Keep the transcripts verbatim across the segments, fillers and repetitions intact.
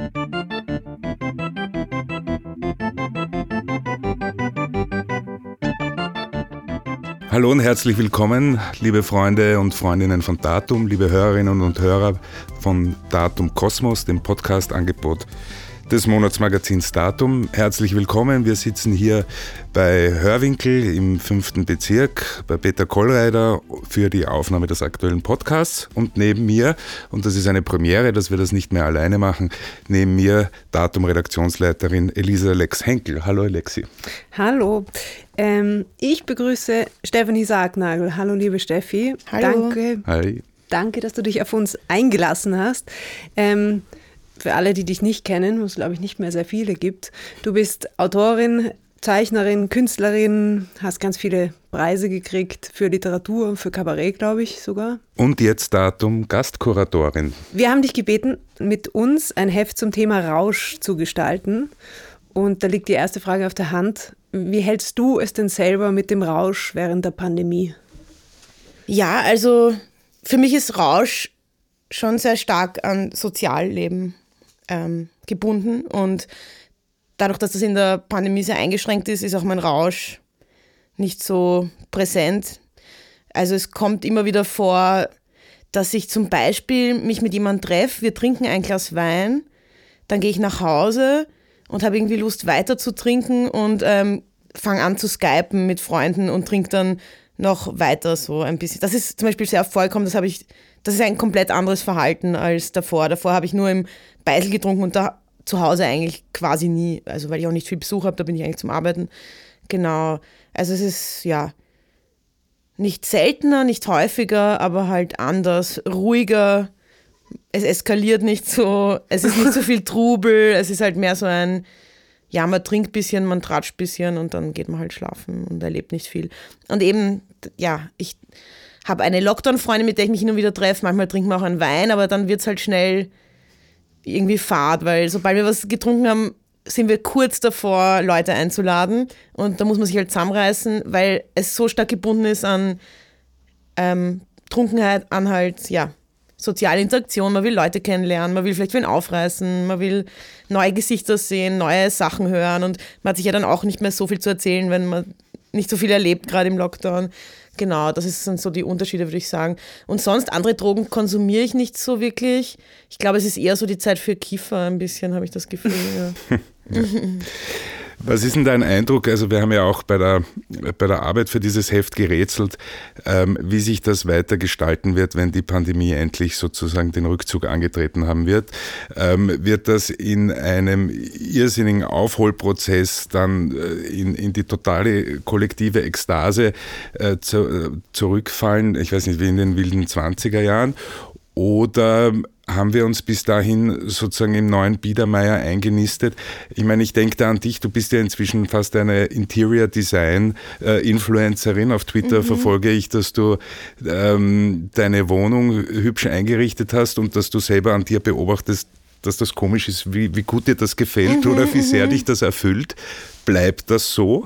Hallo und herzlich willkommen, liebe Freunde und Freundinnen von Datum, liebe Hörerinnen und Hörer von Datum Kosmos, dem Podcast-Angebot des Monatsmagazins Datum. Herzlich willkommen. Wir sitzen hier bei Hörwinkel im fünften Bezirk bei Peter Kollreider für die Aufnahme des aktuellen Podcasts. Und neben mir, und das ist eine Premiere, dass wir das nicht mehr alleine machen, neben mir Datum-Redaktionsleiterin Elisa Lex Henkel. Hallo Alexi. Hallo. Ähm, ich begrüße Stefanie Sargnagel. Hallo liebe Steffi. Hallo. Danke. Hi. Danke, dass du dich auf uns eingelassen hast. Ähm, Für alle, die dich nicht kennen, wo es, glaube ich, nicht mehr sehr viele gibt. Du bist Autorin, Zeichnerin, Künstlerin, hast ganz viele Preise gekriegt für Literatur, für Kabarett, glaube ich sogar. Und jetzt Datum Gastkuratorin. Wir haben dich gebeten, mit uns ein Heft zum Thema Rausch zu gestalten. Und da liegt die erste Frage auf der Hand. Wie hältst du es denn selber mit dem Rausch während der Pandemie? Ja, also für mich ist Rausch schon sehr stark an Sozialleben ähm, gebunden und dadurch, dass das in der Pandemie sehr eingeschränkt ist, ist auch mein Rausch nicht so präsent. Also es kommt immer wieder vor, dass ich zum Beispiel mich mit jemandem treffe, wir trinken ein Glas Wein, dann gehe ich nach Hause und habe irgendwie Lust weiter zu trinken und ähm, fange an zu skypen mit Freunden und trinke dann noch weiter so ein bisschen. Das ist zum Beispiel sehr oft vorgekommen, das habe ich Das ist ein komplett anderes Verhalten als davor. Davor habe ich nur im Beisel getrunken und da zu Hause eigentlich quasi nie. Also weil ich auch nicht viel Besuch habe, da bin ich eigentlich zum Arbeiten. Genau. Also es ist ja nicht seltener, nicht häufiger, aber halt anders, ruhiger. Es eskaliert nicht so, es ist nicht so viel Trubel. Es ist halt mehr so ein, ja, man trinkt ein bisschen, man tratscht ein bisschen und dann geht man halt schlafen und erlebt nicht viel. Und eben, ja, ich habe eine Lockdown-Freundin, mit der ich mich hin und wieder treffe. Manchmal trinken wir auch einen Wein, aber dann wird es halt schnell irgendwie fad, weil sobald wir was getrunken haben, sind wir kurz davor, Leute einzuladen. Und da muss man sich halt zusammenreißen, weil es so stark gebunden ist an ähm, Trunkenheit, an halt, ja, soziale Interaktion. Man will Leute kennenlernen, man will vielleicht wen aufreißen, man will neue Gesichter sehen, neue Sachen hören. Und man hat sich ja dann auch nicht mehr so viel zu erzählen, wenn man nicht so viel erlebt, gerade im Lockdown. Genau, das sind so die Unterschiede, würde ich sagen. Und sonst, andere Drogen konsumiere ich nicht so wirklich. Ich glaube, es ist eher so die Zeit für Kiffer, ein bisschen, habe ich das Gefühl. Ja. Ja. Was ist denn dein Eindruck? Also wir haben ja auch bei der, bei der Arbeit für dieses Heft gerätselt, ähm, wie sich das weiter gestalten wird, wenn die Pandemie endlich sozusagen den Rückzug angetreten haben wird. Ähm, wird das in einem irrsinnigen Aufholprozess dann äh, in, in die totale kollektive Ekstase äh, zu, äh, zurückfallen, ich weiß nicht, wie in den wilden zwanziger Jahren? Oder haben wir uns bis dahin sozusagen im neuen Biedermeier eingenistet? Ich meine, ich denke da an dich, du bist ja inzwischen fast eine Interior-Design-Influencerin. Auf Twitter mhm. verfolge ich, dass du ähm, deine Wohnung hübsch eingerichtet hast und dass du selber an dir beobachtest, dass das komisch ist, wie, wie gut dir das gefällt mhm, oder wie sehr mhm. dich das erfüllt. Bleibt das so?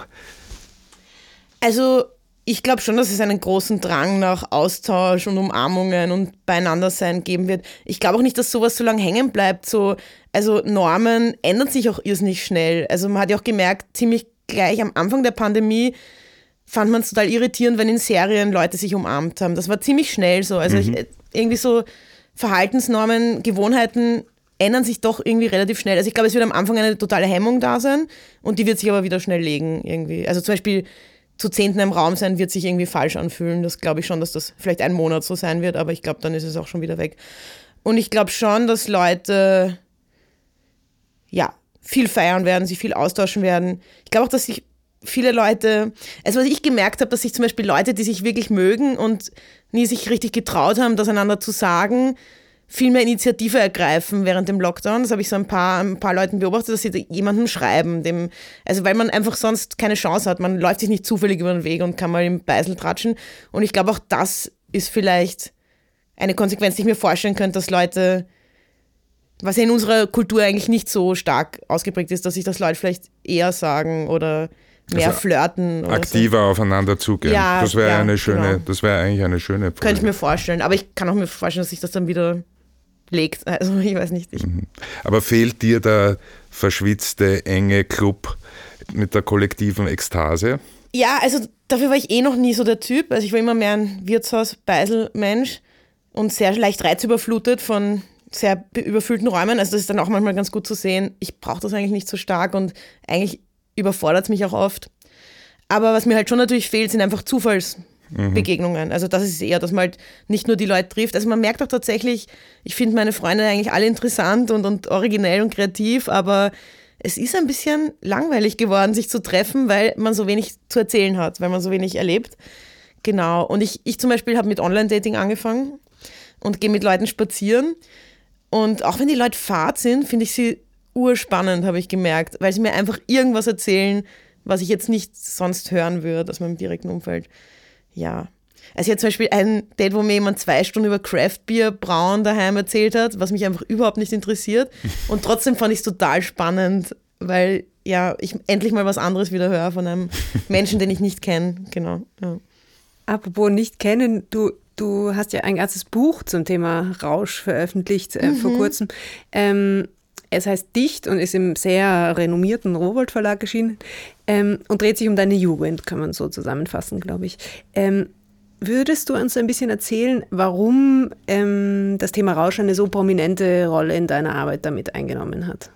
Also ich glaube schon, dass es einen großen Drang nach Austausch und Umarmungen und Beieinandersein geben wird. Ich glaube auch nicht, dass sowas so lange hängen bleibt. So, also Normen ändern sich auch irrsinnig schnell. Also man hat ja auch gemerkt, ziemlich gleich am Anfang der Pandemie fand man es total irritierend, wenn in Serien Leute sich umarmt haben. Das war ziemlich schnell so. Also mhm. ich, irgendwie so Verhaltensnormen, Gewohnheiten ändern sich doch irgendwie relativ schnell. Also ich glaube, es wird am Anfang eine totale Hemmung da sein und die wird sich aber wieder schnell legen irgendwie. Also zum Beispiel zu Zehnten im Raum sein, wird sich irgendwie falsch anfühlen. Das glaube ich schon, dass das vielleicht einen Monat so sein wird, aber ich glaube, dann ist es auch schon wieder weg. Und ich glaube schon, dass Leute ja, viel feiern werden, sich viel austauschen werden. Ich glaube auch, dass sich viele Leute, also was ich gemerkt habe, dass sich zum Beispiel Leute, die sich wirklich mögen und nie sich richtig getraut haben, das einander zu sagen, viel mehr Initiative ergreifen während dem Lockdown. Das habe ich so ein paar, ein paar Leuten beobachtet, dass sie jemandem schreiben. Dem, also weil man einfach sonst keine Chance hat. Man läuft sich nicht zufällig über den Weg und kann mal im Beisel tratschen. Und ich glaube auch, das ist vielleicht eine Konsequenz, die ich mir vorstellen könnte, dass Leute, was ja in unserer Kultur eigentlich nicht so stark ausgeprägt ist, dass sich das Leute vielleicht eher sagen oder mehr also flirten. Oder aktiver so. Aufeinander zugehen. Ja, das wäre ja, eine schöne, genau. das wäre eigentlich eine schöne Frage. Könnte ich mir vorstellen. Aber ich kann auch mir vorstellen, dass sich das dann wieder legt. Also ich weiß nicht. Ich Aber fehlt dir der verschwitzte, enge Club mit der kollektiven Ekstase? Ja, also dafür war ich eh noch nie so der Typ. Also ich war immer mehr ein Wirtshaus-Beisel-Mensch und sehr leicht reizüberflutet von sehr überfüllten Räumen. Also das ist dann auch manchmal ganz gut zu sehen. Ich brauche das eigentlich nicht so stark und eigentlich überfordert es mich auch oft. Aber was mir halt schon natürlich fehlt, sind einfach Zufallsbegegnungen. Mhm. Also das ist eher, dass man halt nicht nur die Leute trifft. Also man merkt auch tatsächlich, ich finde meine Freunde eigentlich alle interessant und, und originell und kreativ, aber es ist ein bisschen langweilig geworden, sich zu treffen, weil man so wenig zu erzählen hat, weil man so wenig erlebt. Genau. Und ich, ich zum Beispiel habe mit Online-Dating angefangen und gehe mit Leuten spazieren. Und auch wenn die Leute fad sind, finde ich sie urspannend, habe ich gemerkt, weil sie mir einfach irgendwas erzählen, was ich jetzt nicht sonst hören würde aus meinem direkten Umfeld. Ja. Also jetzt zum Beispiel ein Date, wo mir jemand zwei Stunden über Craft-Bier brauen daheim erzählt hat, was mich einfach überhaupt nicht interessiert. Und trotzdem fand ich es total spannend, weil ja, ich endlich mal was anderes wieder höre von einem Menschen, den ich nicht kenne. Genau. Ja. Apropos nicht kennen, du, du hast ja ein ganzes Buch zum Thema Rausch veröffentlicht äh, mhm. vor kurzem. Ähm, Es heißt Dicht und ist im sehr renommierten Rowohlt Verlag erschienen ähm, und dreht sich um deine Jugend, kann man so zusammenfassen, glaube ich. Ähm, würdest du uns ein bisschen erzählen, warum ähm, das Thema Rausch eine so prominente Rolle in deiner Arbeit damit eingenommen hat?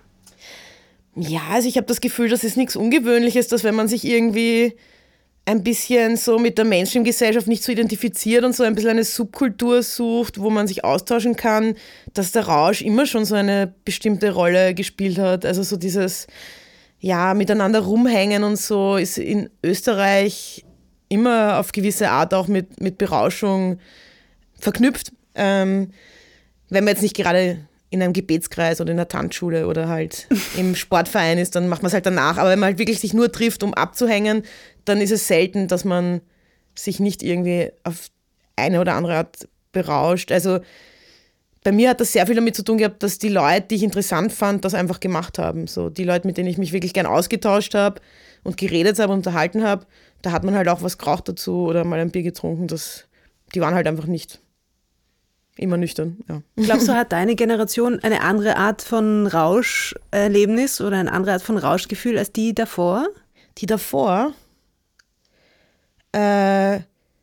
Ja, also ich habe das Gefühl, das ist nichts Ungewöhnliches, dass wenn man sich irgendwie ein bisschen so mit der Mainstream-Gesellschaft nicht so identifiziert und so ein bisschen eine Subkultur sucht, wo man sich austauschen kann, dass der Rausch immer schon so eine bestimmte Rolle gespielt hat. Also so dieses, ja, miteinander rumhängen und so ist in Österreich immer auf gewisse Art auch mit, mit Berauschung verknüpft. Ähm, wenn man jetzt nicht gerade in einem Gebetskreis oder in einer Tanzschule oder halt im Sportverein ist, dann macht man es halt danach. Aber wenn man halt wirklich sich nur trifft, um abzuhängen, dann ist es selten, dass man sich nicht irgendwie auf eine oder andere Art berauscht. Also bei mir hat das sehr viel damit zu tun gehabt, dass die Leute, die ich interessant fand, das einfach gemacht haben. So die Leute, mit denen ich mich wirklich gern ausgetauscht habe und geredet habe und unterhalten habe, da hat man halt auch was geraucht dazu oder mal ein Bier getrunken. Das, die waren halt einfach nicht immer nüchtern, ja. Glaubst du, hat deine Generation eine andere Art von Rauscherlebnis oder eine andere Art von Rauschgefühl als die davor? Die davor? Äh,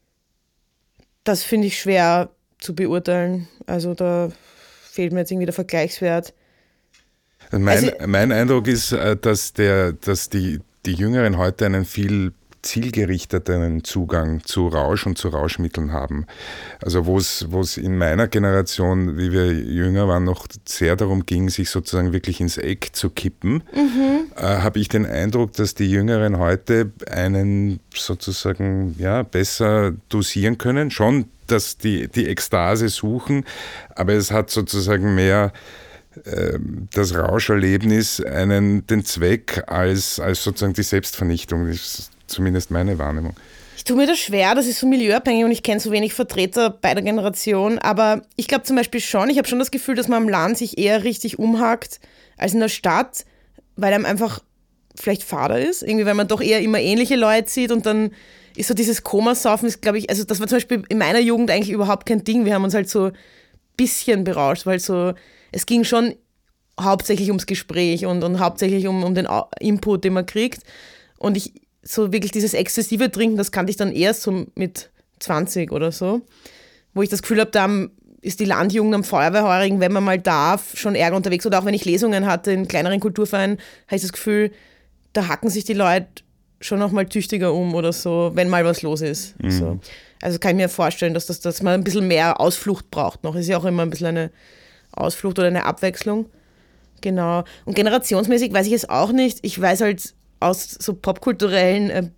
das finde ich schwer zu beurteilen. Also da fehlt mir jetzt irgendwie der Vergleichswert. Mein, also, mein Eindruck ist, dass, der, dass die, die Jüngeren heute einen viel zielgerichteten Zugang zu Rausch und zu Rauschmitteln haben. Also wo es wo es in meiner Generation, wie wir jünger waren, noch sehr darum ging, sich sozusagen wirklich ins Eck zu kippen, mhm. äh, habe ich den Eindruck, dass die Jüngeren heute einen sozusagen ja, besser dosieren können. Schon, dass die, die Ekstase suchen, aber es hat sozusagen mehr äh, das Rauscherlebnis einen, den Zweck als, als sozusagen die Selbstvernichtung. Das ist zumindest meine Wahrnehmung. Ich tue mir das schwer, das ist so milieuabhängig und ich kenne so wenig Vertreter beider Generationen, aber ich glaube zum Beispiel schon, ich habe schon das Gefühl, dass man am Land sich eher richtig umhackt als in der Stadt, weil einem einfach vielleicht fader ist, irgendwie, weil man doch eher immer ähnliche Leute sieht und dann ist so dieses Komasaufen, ist glaube ich, also das war zum Beispiel in meiner Jugend eigentlich überhaupt kein Ding, wir haben uns halt so ein bisschen berauscht, weil so, es ging schon hauptsächlich ums Gespräch und, und hauptsächlich um, um den Input, den man kriegt und ich so wirklich dieses exzessive Trinken, das kannte ich dann erst so mit zwanzig oder so, wo ich das Gefühl habe, da ist die Landjugend am Feuerwehrheurigen, wenn man mal darf, schon ärger unterwegs. Oder auch wenn ich Lesungen hatte in kleineren Kulturvereinen, habe ich das Gefühl, da hacken sich die Leute schon noch mal tüchtiger um oder so, wenn mal was los ist. Mhm. So. Also kann ich mir vorstellen, dass, das, dass man ein bisschen mehr Ausflucht braucht noch. Ist ja auch immer ein bisschen eine Ausflucht oder eine Abwechslung. Genau. Und generationsmäßig weiß ich es auch nicht. Ich weiß halt aus so popkulturellen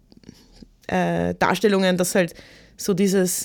äh, äh, Darstellungen, dass halt so dieses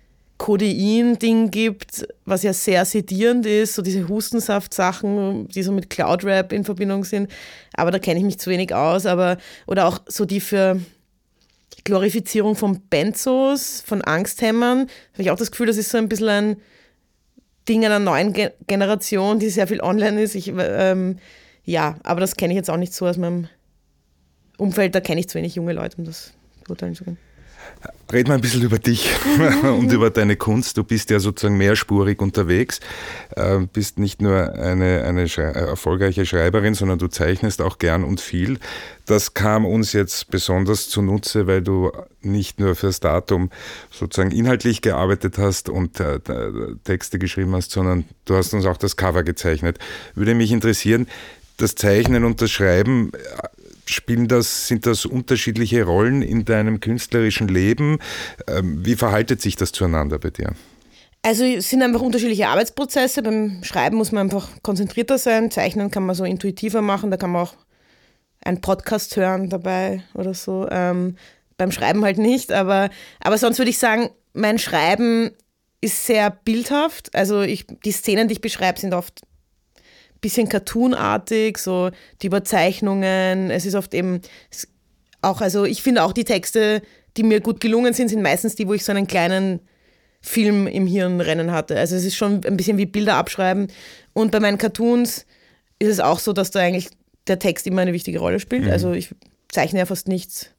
Codein-Ding gibt, was ja sehr sedierend ist, so diese Hustensaft-Sachen, die so mit Cloud-Rap in Verbindung sind, aber da kenne ich mich zu wenig aus, aber oder auch so die für Glorifizierung von Benzos, von Angsthämmern, habe ich auch das Gefühl, das ist so ein bisschen ein Ding einer neuen Ge- Generation, die sehr viel online ist. Ich, ähm, ja, aber das kenne ich jetzt auch nicht so aus meinem Umfeld, da kenne ich zu wenig junge Leute, um das beurteilen zu können. Red mal ein bisschen über dich und über deine Kunst. Du bist ja sozusagen mehrspurig unterwegs, äh, bist nicht nur eine, eine Schrei- erfolgreiche Schreiberin, sondern du zeichnest auch gern und viel. Das kam uns jetzt besonders zunutze, weil du nicht nur fürs Datum sozusagen inhaltlich gearbeitet hast und äh, Texte geschrieben hast, sondern du hast uns auch das Cover gezeichnet. Würde mich interessieren, das Zeichnen und das Schreiben, Spielen das, sind das unterschiedliche Rollen in deinem künstlerischen Leben? Wie verhaltet sich das zueinander bei dir? Also es sind einfach unterschiedliche Arbeitsprozesse. Beim Schreiben muss man einfach konzentrierter sein. Zeichnen kann man so intuitiver machen. Da kann man auch einen Podcast hören dabei oder so. Ähm, beim Schreiben halt nicht. Aber, aber sonst würde ich sagen, mein Schreiben ist sehr bildhaft. Also ich, die Szenen, die ich beschreibe, sind oft bisschen cartoonartig, so die Überzeichnungen. Es ist oft eben auch, also ich finde auch die Texte, die mir gut gelungen sind, sind meistens die, wo ich so einen kleinen Film im Hirn rennen hatte. Also es ist schon ein bisschen wie Bilder abschreiben. Und bei meinen Cartoons ist es auch so, dass da eigentlich der Text immer eine wichtige Rolle spielt. Mhm. Also ich zeichne ja fast nichts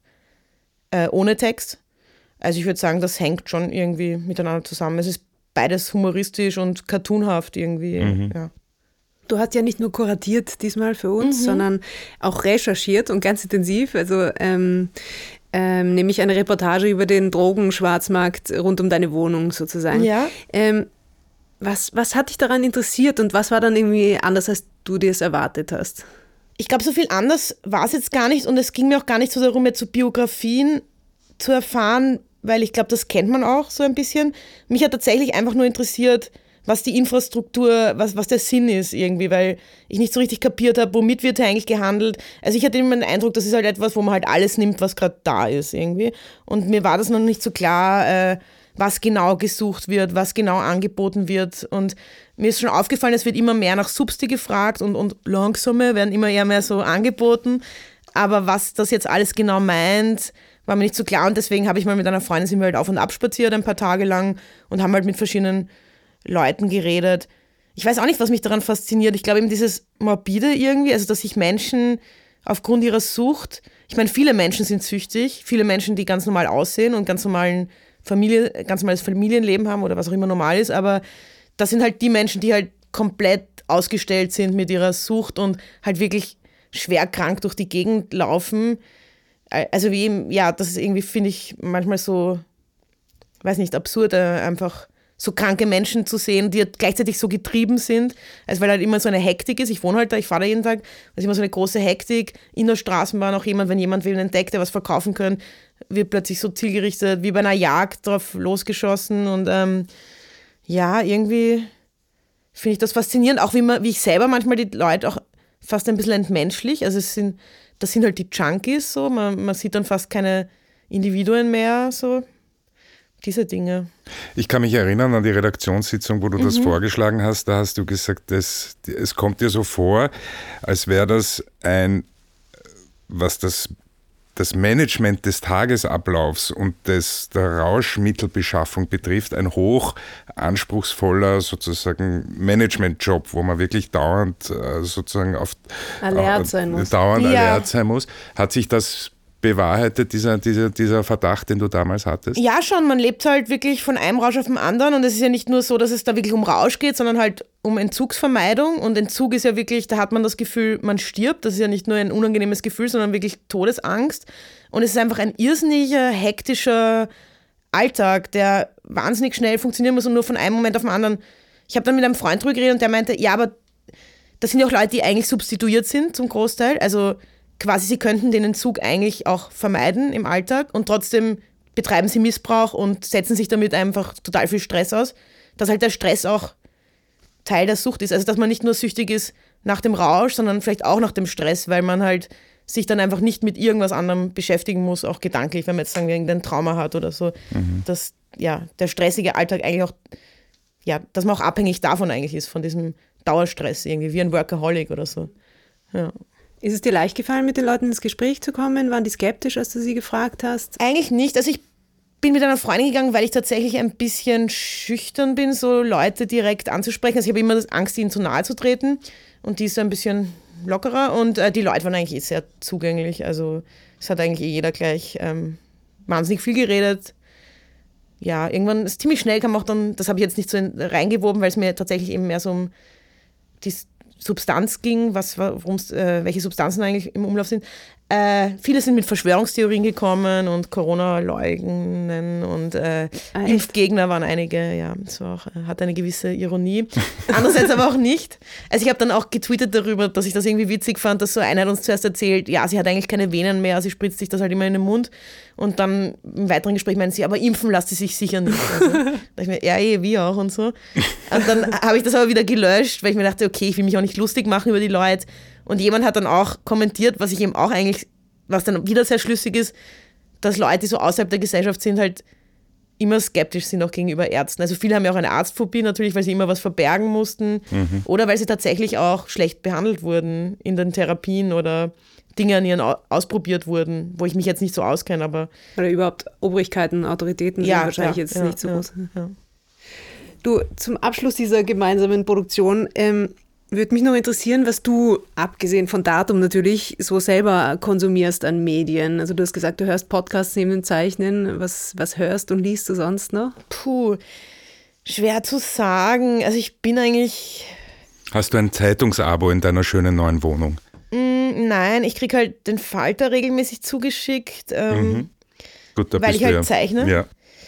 äh, ohne Text. Also ich würde sagen, das hängt schon irgendwie miteinander zusammen. Es ist beides humoristisch und cartoonhaft irgendwie, mhm. ja. Du hast ja nicht nur kuratiert diesmal für uns, mhm. sondern auch recherchiert und ganz intensiv. Also ähm, ähm, nämlich eine Reportage über den Drogenschwarzmarkt rund um deine Wohnung sozusagen. Ja. Ähm, was, was hat dich daran interessiert und was war dann irgendwie anders, als du dir es erwartet hast? Ich glaube, so viel anders war es jetzt gar nicht und es ging mir auch gar nicht so darum, jetzt so Biografien zu erfahren, weil ich glaube, das kennt man auch so ein bisschen. Mich hat tatsächlich einfach nur interessiert, was die Infrastruktur, was, was der Sinn ist irgendwie, weil ich nicht so richtig kapiert habe, womit wird eigentlich gehandelt. Also ich hatte immer den Eindruck, das ist halt etwas, wo man halt alles nimmt, was gerade da ist irgendwie. Und mir war das noch nicht so klar, äh, was genau gesucht wird, was genau angeboten wird. Und mir ist schon aufgefallen, es wird immer mehr nach Substi gefragt und, und Langsame werden immer eher mehr so angeboten. Aber was das jetzt alles genau meint, war mir nicht so klar. Und deswegen habe ich mal mit einer Freundin, sind wir halt auf und ab spaziert ein paar Tage lang und haben halt mit verschiedenen Leuten geredet. Ich weiß auch nicht, was mich daran fasziniert. Ich glaube eben dieses Morbide irgendwie, also dass sich Menschen aufgrund ihrer Sucht, ich meine, viele Menschen sind süchtig, viele Menschen, die ganz normal aussehen und ganz normalen Familie, ganz normales Familienleben haben oder was auch immer normal ist, aber das sind halt die Menschen, die halt komplett ausgestellt sind mit ihrer Sucht und halt wirklich schwer krank durch die Gegend laufen. Also wie eben, ja, das ist irgendwie, finde ich, manchmal so, weiß nicht, absurd, einfach so kranke Menschen zu sehen, die gleichzeitig so getrieben sind, also weil halt immer so eine Hektik ist. Ich wohne halt da, ich fahre da jeden Tag, da ist immer so eine große Hektik. In der Straßenbahn auch jemand, wenn jemand will entdeckt, der was verkaufen kann, wird plötzlich so zielgerichtet, wie bei einer Jagd drauf losgeschossen und ähm, ja, irgendwie finde ich das faszinierend, auch wie, man, wie ich selber manchmal die Leute auch fast ein bisschen entmenschlich, also es sind, das sind halt die Junkies so, man, man sieht dann fast keine Individuen mehr so. Diese Dinge. Ich kann mich erinnern an die Redaktionssitzung, wo du mhm. das vorgeschlagen hast. Da hast du gesagt, das, es kommt dir so vor, als wäre das ein, was das, das Management des Tagesablaufs und des, der Rauschmittelbeschaffung betrifft, ein hoch anspruchsvoller sozusagen Managementjob, wo man wirklich dauernd sozusagen auf alert sein muss. Dauernd ja. alert sein muss. Hat sich das bewahrheitet, dieser, dieser, dieser Verdacht, den du damals hattest? Ja, schon. Man lebt halt wirklich von einem Rausch auf den anderen und es ist ja nicht nur so, dass es da wirklich um Rausch geht, sondern halt um Entzugsvermeidung und Entzug ist ja wirklich, da hat man das Gefühl, man stirbt. Das ist ja nicht nur ein unangenehmes Gefühl, sondern wirklich Todesangst und es ist einfach ein irrsinniger, hektischer Alltag, der wahnsinnig schnell funktionieren muss und nur von einem Moment auf den anderen. Ich habe dann mit einem Freund drüber geredet und der meinte, ja, aber das sind ja auch Leute, die eigentlich substituiert sind zum Großteil, also quasi, sie könnten den Entzug eigentlich auch vermeiden im Alltag und trotzdem betreiben sie Missbrauch und setzen sich damit einfach total viel Stress aus, dass halt der Stress auch Teil der Sucht ist. Also, dass man nicht nur süchtig ist nach dem Rausch, sondern vielleicht auch nach dem Stress, weil man halt sich dann einfach nicht mit irgendwas anderem beschäftigen muss, auch gedanklich, wenn man jetzt sagen wir irgendein Trauma hat oder so. Mhm. Dass ja, der stressige Alltag eigentlich auch, ja, dass man auch abhängig davon eigentlich ist, von diesem Dauerstress irgendwie, wie ein Workaholic oder so. Ja. Ist es dir leicht gefallen, mit den Leuten ins Gespräch zu kommen? Waren die skeptisch, als du sie gefragt hast? Eigentlich nicht. Also ich bin mit einer Freundin gegangen, weil ich tatsächlich ein bisschen schüchtern bin, so Leute direkt anzusprechen. Also ich habe immer das Angst, ihnen zu nahe zu treten. Und die ist so ein bisschen lockerer. Und äh, die Leute waren eigentlich eh sehr zugänglich. Also es hat eigentlich eh jeder gleich ähm, wahnsinnig viel geredet. Ja, irgendwann, ist ziemlich schnell kam auch dann, das habe ich jetzt nicht so in, reingewoben, weil es mir tatsächlich eben mehr so um die Substanz ging, was, warum's, äh, welche Substanzen eigentlich im Umlauf sind. Äh, viele sind mit Verschwörungstheorien gekommen und Corona-Leugnen und äh, Impfgegner waren einige, ja, das war auch, hat eine gewisse Ironie. Andererseits aber auch nicht. Also ich habe dann auch getweetet darüber, dass ich das irgendwie witzig fand, dass so einer hat uns zuerst erzählt, ja, sie hat eigentlich keine Venen mehr, sie spritzt sich das halt immer in den Mund und dann im weiteren Gespräch meinen sie, aber impfen lässt sie sich sicher nicht. Also, da dachte ich mir, ja, eh, wie auch und so. Und dann habe ich das aber wieder gelöscht, weil ich mir dachte, okay, ich will mich auch nicht lustig machen über die Leute. Und jemand hat dann auch kommentiert, was ich eben auch eigentlich, was dann wieder sehr schlüssig ist, dass Leute, die so außerhalb der Gesellschaft sind, halt immer skeptisch sind auch gegenüber Ärzten. Also viele haben ja auch eine Arztphobie natürlich, weil sie immer was verbergen mussten mhm. oder weil sie tatsächlich auch schlecht behandelt wurden in den Therapien oder Dinge an ihnen ausprobiert wurden, wo ich mich jetzt nicht so auskenne, aber... Oder überhaupt Obrigkeiten, Autoritäten ja, sind wahrscheinlich ja, jetzt ja, nicht so ja, groß. Ja. Du, zum Abschluss dieser gemeinsamen Produktion, ähm, würde mich noch interessieren, was du, abgesehen von Datum natürlich, so selber konsumierst an Medien. Also du hast gesagt, du hörst Podcasts neben dem Zeichnen. Was, was hörst und liest du sonst noch? Puh, schwer zu sagen. Also ich bin eigentlich... Hast du ein Zeitungsabo in deiner schönen neuen Wohnung? Mm, nein, ich kriege halt den Falter regelmäßig zugeschickt, ähm, mhm. Gut, da weil bist ich du halt ja. zeichne. Ja.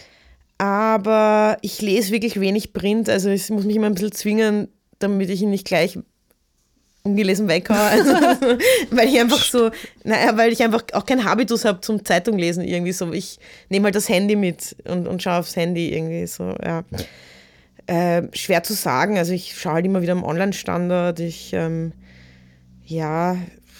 Aber ich lese wirklich wenig Print. Also ich muss mich immer ein bisschen zwingen, damit ich ihn nicht gleich ungelesen weghaue. Also, weil ich einfach so, naja, weil ich einfach auch keinen Habitus habe zum Zeitunglesen irgendwie so. Ich nehme halt das Handy mit und, und schaue aufs Handy irgendwie so, ja. Äh, schwer zu sagen, also ich schaue halt immer wieder am Online-Standard. Ich, ähm, ja,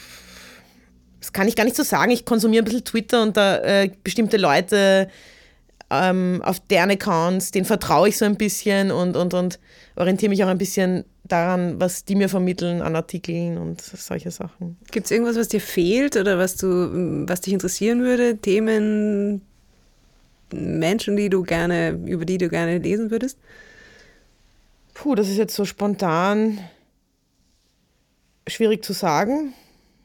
das kann ich gar nicht so sagen. Ich konsumiere ein bisschen Twitter und da äh, bestimmte Leute ähm, auf deren Accounts, denen vertraue ich so ein bisschen und, und, und orientiere mich auch ein bisschen daran, was die mir vermitteln an Artikeln und solche Sachen. Gibt es irgendwas, was dir fehlt oder was du, was dich interessieren würde? Themen, Menschen, die du gerne, über die du gerne lesen würdest? Puh, das ist jetzt so spontan schwierig zu sagen.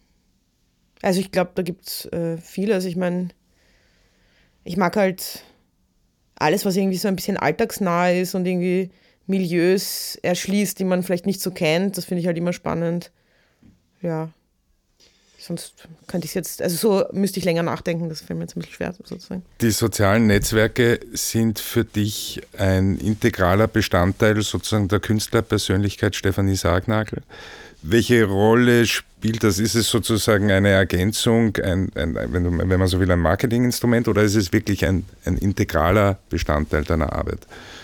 Also ich glaube, da gibt es äh, viele. Also ich meine, ich mag halt alles, was irgendwie so ein bisschen alltagsnah ist und irgendwie Milieus erschließt, die man vielleicht nicht so kennt. Das finde ich halt immer spannend. Ja. Sonst könnte ich es jetzt, also so müsste ich länger nachdenken, das fällt mir jetzt ein bisschen schwer sozusagen. Die sozialen Netzwerke sind für dich ein integraler Bestandteil sozusagen der Künstlerpersönlichkeit Stefanie Sargnagl. Welche Rolle spielt das? Ist es sozusagen eine Ergänzung, ein, ein, wenn, du, wenn man so will, ein Marketinginstrument oder ist es wirklich ein, ein integraler Bestandteil deiner Arbeit?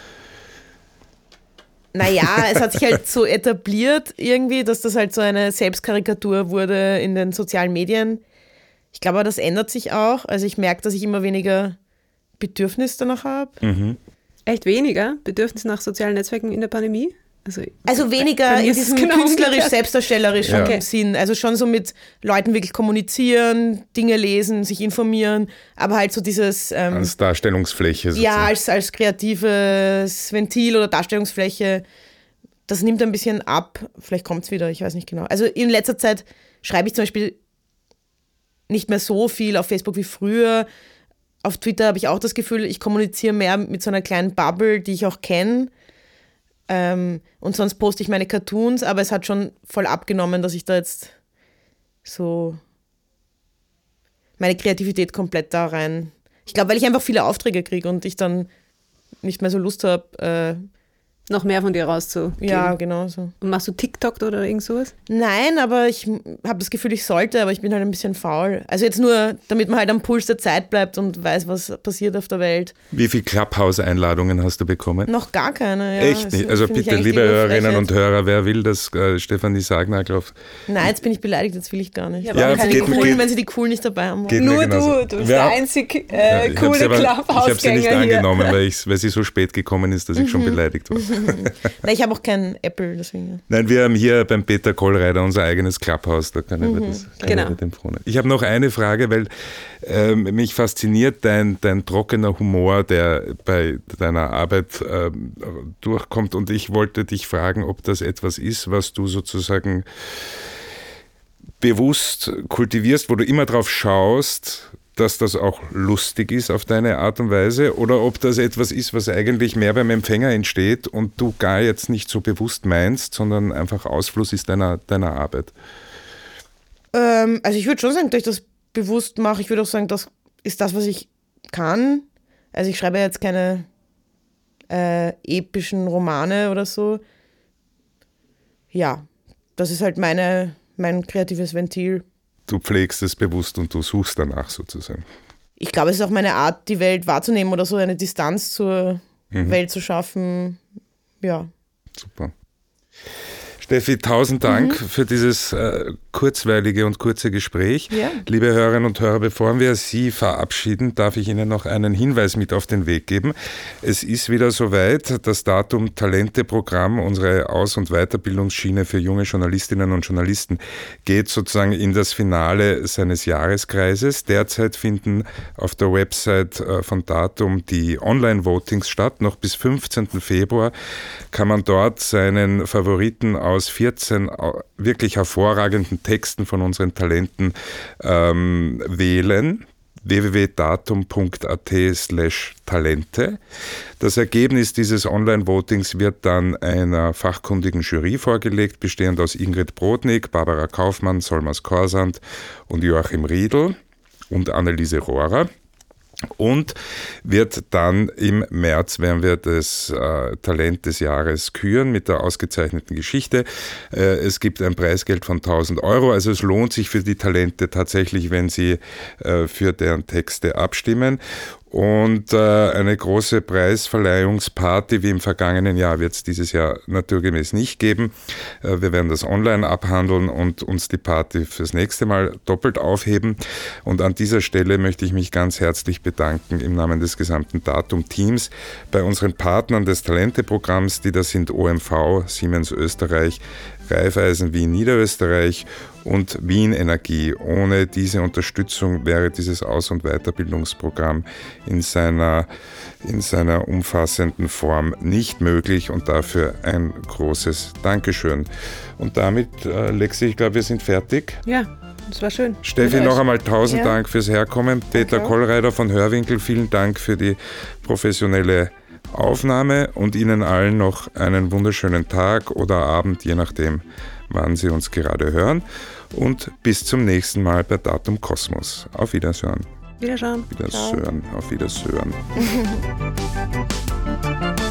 Naja, es hat sich halt so etabliert irgendwie, dass das halt so eine Selbstkarikatur wurde in den sozialen Medien. Ich glaube aber, das ändert sich auch. Also ich merke, dass ich immer weniger Bedürfnis danach habe. Mhm. Echt weniger Bedürfnis nach sozialen Netzwerken in der Pandemie? Also, also weniger in diesem genau künstlerisch, selbstdarstellerischen ja. Sinn. Also schon so mit Leuten wirklich kommunizieren, Dinge lesen, sich informieren, aber halt so dieses... Ähm, als Darstellungsfläche sozusagen. Ja, als, als kreatives Ventil oder Darstellungsfläche. Das nimmt ein bisschen ab. Vielleicht kommt es wieder, ich weiß nicht genau. Also in letzter Zeit schreibe ich zum Beispiel nicht mehr so viel auf Facebook wie früher. Auf Twitter habe ich auch das Gefühl, ich kommuniziere mehr mit so einer kleinen Bubble, die ich auch kenne. Ähm, und sonst poste ich meine Cartoons, aber es hat schon voll abgenommen, dass ich da jetzt so meine Kreativität komplett da rein... Ich glaube, weil ich einfach viele Aufträge kriege und ich dann nicht mehr so Lust habe, äh, noch mehr von dir rauszugeben. Ja, genau so. Und machst du TikTok oder irgend sowas? Nein, aber ich habe das Gefühl, ich sollte, aber ich bin halt ein bisschen faul. Also jetzt nur, damit man halt am Puls der Zeit bleibt und weiß, was passiert auf der Welt. Wie viele Clubhouse-Einladungen hast du bekommen? Noch gar keine, ja. Echt nicht? Also bitte, liebe Hörerinnen und Hörer, wer will, dass äh, Stefanie Sargnagl auf... Nein, jetzt bin ich beleidigt, jetzt will ich gar nicht. Ja, ja, keine geht, coolen, geht, wenn sie die coolen nicht dabei haben. Nur du, du bist ja. der einzig äh, ja, coole Clubhouse-Gänger Ich habe sie nicht hier. angenommen, weil, ich, weil sie so spät gekommen ist, dass ich mhm. schon beleidigt war. Nein, ich habe auch kein Apple, deswegen. Ja. Nein, wir haben hier beim Peter Kollreider unser eigenes Clubhouse, da können mhm. wir das genau. mit dem Frohnen. Ich habe noch eine Frage, weil äh, mich fasziniert dein, dein trockener Humor, der bei deiner Arbeit äh, durchkommt und ich wollte dich fragen, ob das etwas ist, was du sozusagen bewusst kultivierst, wo du immer drauf schaust, dass das auch lustig ist auf deine Art und Weise oder ob das etwas ist, was eigentlich mehr beim Empfänger entsteht und du gar jetzt nicht so bewusst meinst, sondern einfach Ausfluss ist deiner, deiner Arbeit? Ähm, also ich würde schon sagen, dass ich das bewusst mache. Ich würde auch sagen, das ist das, was ich kann. Also ich schreibe jetzt keine äh, epischen Romane oder so. Ja, das ist halt meine, mein kreatives Ventil. Du pflegst es bewusst und du suchst danach sozusagen. Ich glaube, es ist auch meine Art, die Welt wahrzunehmen oder so eine Distanz zur mhm. Welt zu schaffen. Ja. Super. Steffi, tausend Dank mhm. für dieses äh, kurzweilige und kurze Gespräch. Ja. Liebe Hörerinnen und Hörer, bevor wir Sie verabschieden, darf ich Ihnen noch einen Hinweis mit auf den Weg geben. Es ist wieder soweit, das Datum Talente-Programm, unsere Aus- und Weiterbildungsschiene für junge Journalistinnen und Journalisten, geht sozusagen in das Finale seines Jahreskreises. Derzeit finden auf der Website von Datum die Online-Votings statt. Noch bis fünfzehnten Februar kann man dort seinen Favoriten aus vierzehn wirklich hervorragenden Texten von unseren Talenten ähm, wählen. w w w punkt datum punkt a t slash Talente. Das Ergebnis dieses Online-Votings wird dann einer fachkundigen Jury vorgelegt, bestehend aus Ingrid Brodnik, Barbara Kaufmann, Solmaz Korsand und Joachim Riedl und Anneliese Rohrer. Und wird dann im März, werden wir das äh, Talent des Jahres küren mit der ausgezeichneten Geschichte. Äh, es gibt ein Preisgeld von tausend Euro, also es lohnt sich für die Talente tatsächlich, wenn sie äh, für deren Texte abstimmen. Und äh, eine große Preisverleihungsparty wie im vergangenen Jahr wird es dieses Jahr naturgemäß nicht geben. Äh, wir werden das online abhandeln und uns die Party fürs nächste Mal doppelt aufheben. Und an dieser Stelle möchte ich mich ganz herzlich bedanken im Namen des gesamten Datum-Teams bei unseren Partnern des Talente-Programms, die das sind O M V, Siemens Österreich, Raiffeisen Wien Niederösterreich und Wien Energie. Ohne diese Unterstützung wäre dieses Aus- und Weiterbildungsprogramm in seiner, in seiner umfassenden Form nicht möglich und dafür ein großes Dankeschön. Und damit, äh, Lexi, ich glaube, wir sind fertig. Ja, das war schön. Steffi, noch einmal tausend ja. Dank fürs Herkommen. Peter okay. Kollreider von Hörwinkel, vielen Dank für die professionelle Aufnahme und Ihnen allen noch einen wunderschönen Tag oder Abend, je nachdem, wann Sie uns gerade hören. Und bis zum nächsten Mal bei Datum Kosmos. Auf Wiedersehen. Wiederschauen. Wiedersehen. Auf Wiedersehen.